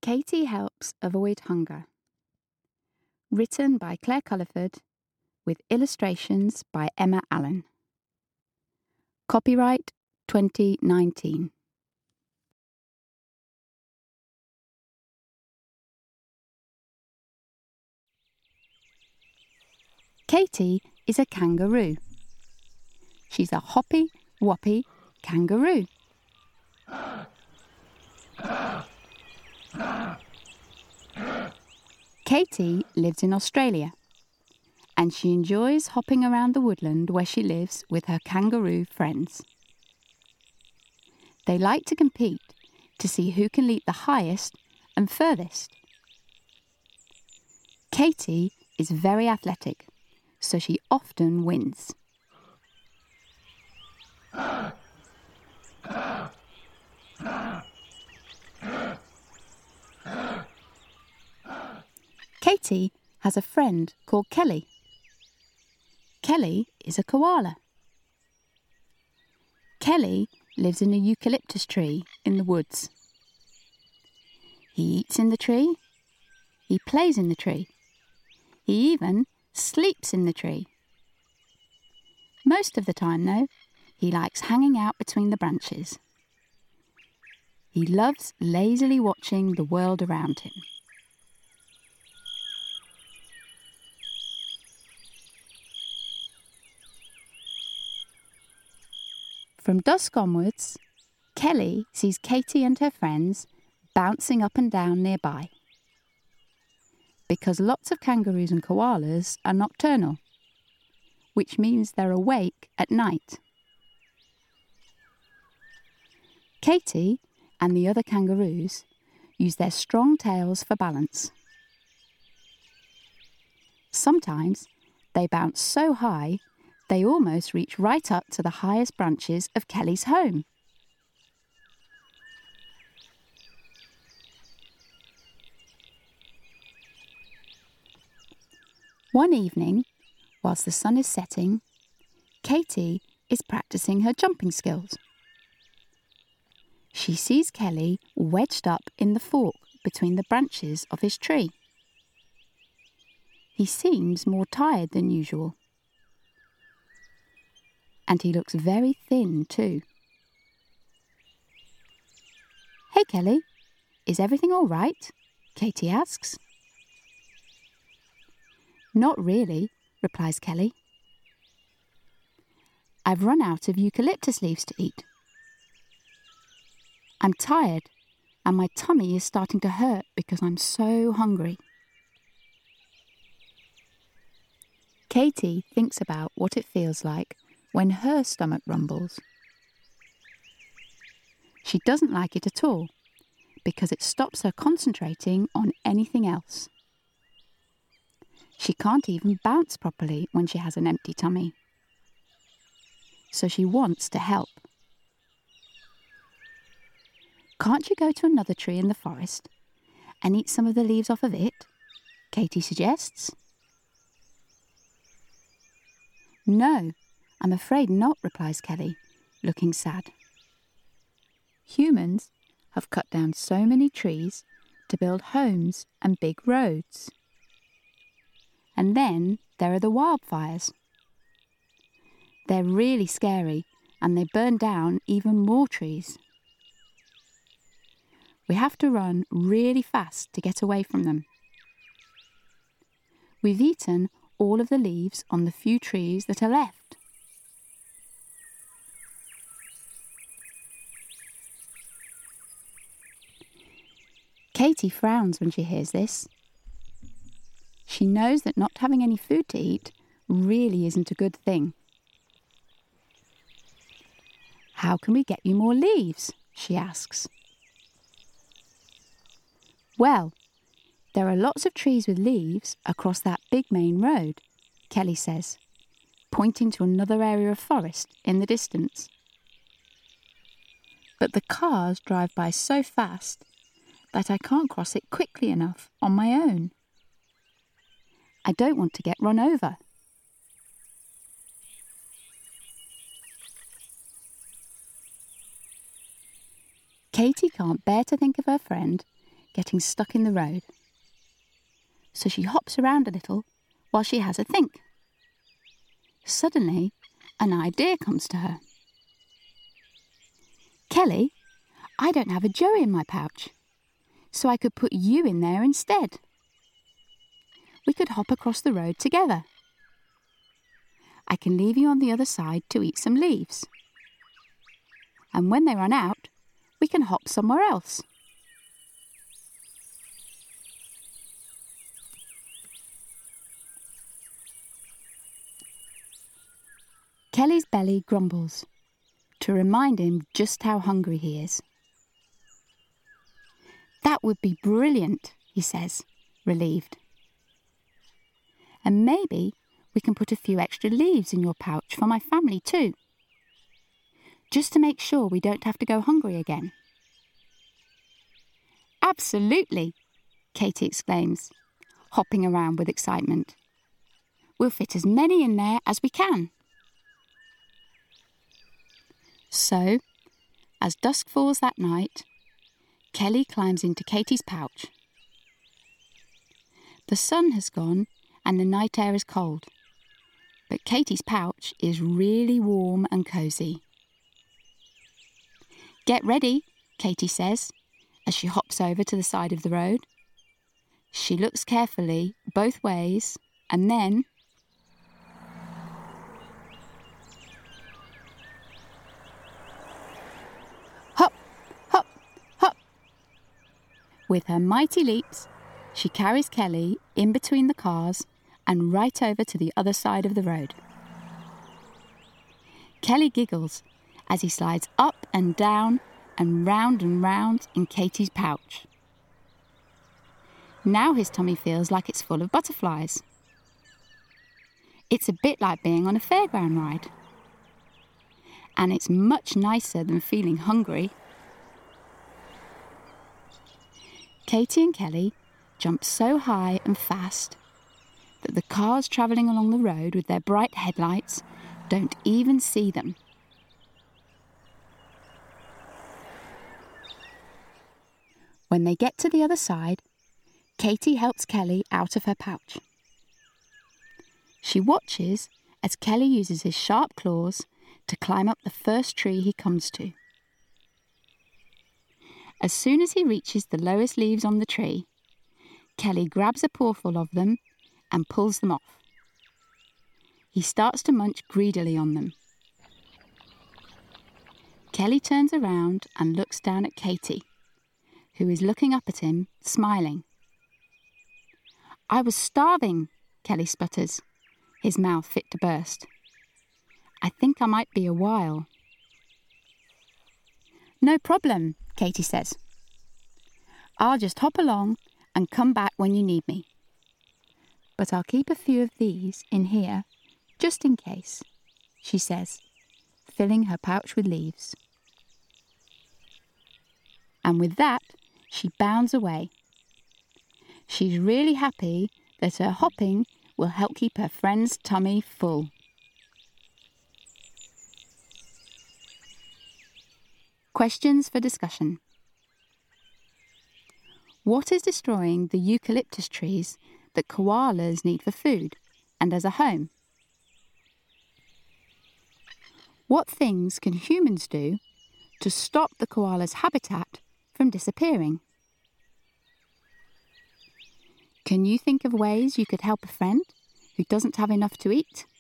Katie Helps Avoid Hunger. Written by Claire Culliford, with illustrations by Emma Allen. Copyright 2019. Katie is a kangaroo. She's a hoppy, whoppy kangaroo. Katie lives in Australia, and she enjoys hopping around the woodland where she lives with her kangaroo friends. They like to compete to see who can leap the highest and furthest. Katie is very athletic, so she often wins. Katie has a friend called Kelly. Kelly is a koala. Kelly lives in a eucalyptus tree in the woods. He eats in the tree. He plays in the tree. He even sleeps in the tree. Most of the time, though, he likes hanging out between the branches. He loves lazily watching the world around him. From dusk onwards, Kelly sees Katie and her friends bouncing up and down nearby. Because lots of kangaroos and koalas are nocturnal, which means they're awake at night. Katie and the other kangaroos use their strong tails for balance. Sometimes they bounce so high they almost reach right up to the highest branches of Kelly's home. One evening, whilst the sun is setting, Katie is practicing her jumping skills. She sees Kelly wedged up in the fork between the branches of his tree. He seems more tired than usual. And he looks very thin too. "Hey, Kelly, is everything all right?" Katie asks. "Not really," replies Kelly. "I've run out of eucalyptus leaves to eat. I'm tired and my tummy is starting to hurt because I'm so hungry." Katie thinks about what it feels like when her stomach rumbles. She doesn't like it at all because it stops her concentrating on anything else. She can't even bounce properly when she has an empty tummy. So she wants to help. "Can't you go to another tree in the forest and eat some of the leaves off of it?" Katie suggests. "No, I'm afraid not," replies Kelly, looking sad. "Humans have cut down so many trees to build homes and big roads. And then there are the wildfires. They're really scary and they burn down even more trees. We have to run really fast to get away from them. We've eaten all of the leaves on the few trees that are left." Katie frowns when she hears this. She knows that not having any food to eat really isn't a good thing. "How can we get you more leaves?" she asks. "Well, there are lots of trees with leaves across that big main road," Kelly says, pointing to another area of forest in the distance. "But the cars drive by so fast that I can't cross it quickly enough on my own. I don't want to get run over." Katie can't bear to think of her friend getting stuck in the road. So she hops around a little while she has a think. Suddenly, an idea comes to her. Kelly, I don't have a Joey in my pouch, so I could put you in there instead. We could hop across the road together. I can leave you on the other side to eat some leaves. And when they run out, we can hop somewhere else. Kelly's belly grumbles to remind him just how hungry he is. That would be brilliant, he says, relieved. And maybe we can put a few extra leaves in your pouch for my family too, just to make sure we don't have to go hungry again. Absolutely, Katy exclaims, hopping around with excitement. We'll fit as many in there as we can. So, as dusk falls that night, Kelly climbs into Katy's pouch. The sun has gone and the night air is cold, but Katy's pouch is really warm and cosy. Get ready, Katy says, as she hops over to the side of the road. She looks carefully both ways and then... hop, hop, hop. With her mighty leaps, she carries Kelly in between the cars and right over to the other side of the road. Kelly giggles as he slides up and down and round in Katy's pouch. Now his tummy feels like it's full of butterflies. It's a bit like being on a fairground ride. And it's much nicer than feeling hungry. Katy and Kelly jump so high and fast that the cars travelling along the road with their bright headlights don't even see them. When they get to the other side, Katy helps Kelly out of her pouch. She watches as Kelly uses his sharp claws to climb up the first tree he comes to. As soon as he reaches the lowest leaves on the tree, Kelly grabs a pawful of them and pulls them off. He starts to munch greedily on them. Kelly turns around and looks down at Katy, who is looking up at him, smiling. I was starving, Kelly sputters, his mouth fit to burst. I think I might be a while. No problem, Katy says. I'll just hop along and come back when you need me. But I'll keep a few of these in here, just in case, she says, filling her pouch with leaves. And with that, she bounds away. She's really happy that her hopping will help keep her friend's tummy full. Questions for discussion. What is destroying the eucalyptus trees that koalas need for food and as a home? What things can humans do to stop the koala's habitat from disappearing? Can you think of ways you could help a friend who doesn't have enough to eat?